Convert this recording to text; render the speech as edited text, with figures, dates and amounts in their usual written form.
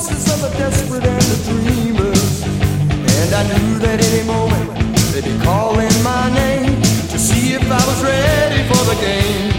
voices of the desperate and the dreamers. And I knew that any moment they'd be calling my name to see if I was ready for the game.